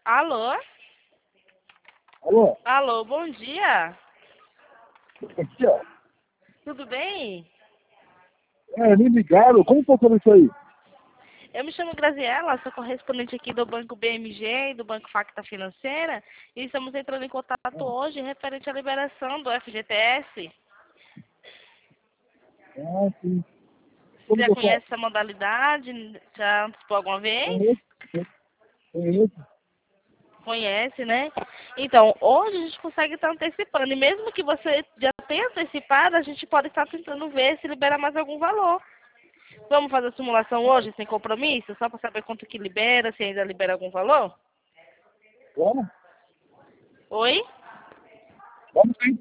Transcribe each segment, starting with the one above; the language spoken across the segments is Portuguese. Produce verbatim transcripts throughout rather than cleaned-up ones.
Alô? Alô? Alô, bom dia. Aqui, ó. Tudo bem? É, me ligaram. Como funciona isso aí? Eu me chamo Graziela, sou correspondente aqui do Banco B M G e do Banco Facta Financeira e estamos entrando em contato hoje referente à liberação do F G T S. Ah, sim. Você Como já que eu conhece faço? essa modalidade? Já participou alguma vez? Conheço. Conheço. Conhece, né? Então, hoje a gente consegue estar antecipando. E mesmo que você já tenha antecipado, a gente pode estar tentando ver se libera mais algum valor. Vamos fazer a simulação hoje, sem compromisso? Só para saber quanto que libera, se ainda libera algum valor? Vamos? Oi? Vamos sim.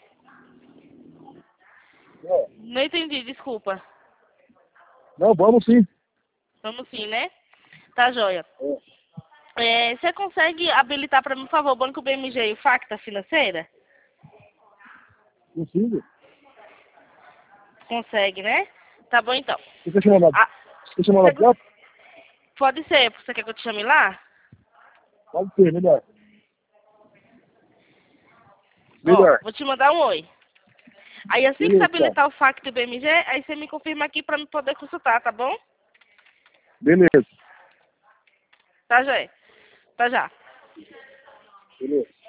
É. Não entendi, desculpa. Não, vamos sim. Vamos sim, né? Tá, joia. É. É, você consegue habilitar para mim, por favor, o Banco B M G e o Facta Financeira? Consigo? Consegue, né? Tá bom, então. Você quer chamar na... Ah, Você quer chamar na você go- WhatsApp? pode ser, você quer que eu te chame lá? Pode ser, melhor. Ó, Melhor. vou te mandar um oi. Aí assim que você Beleza, tá. habilitar o Facta e o B M G, aí você me confirma aqui para me poder consultar, tá bom? Beleza. Tá, joia. Tá já. Beleza.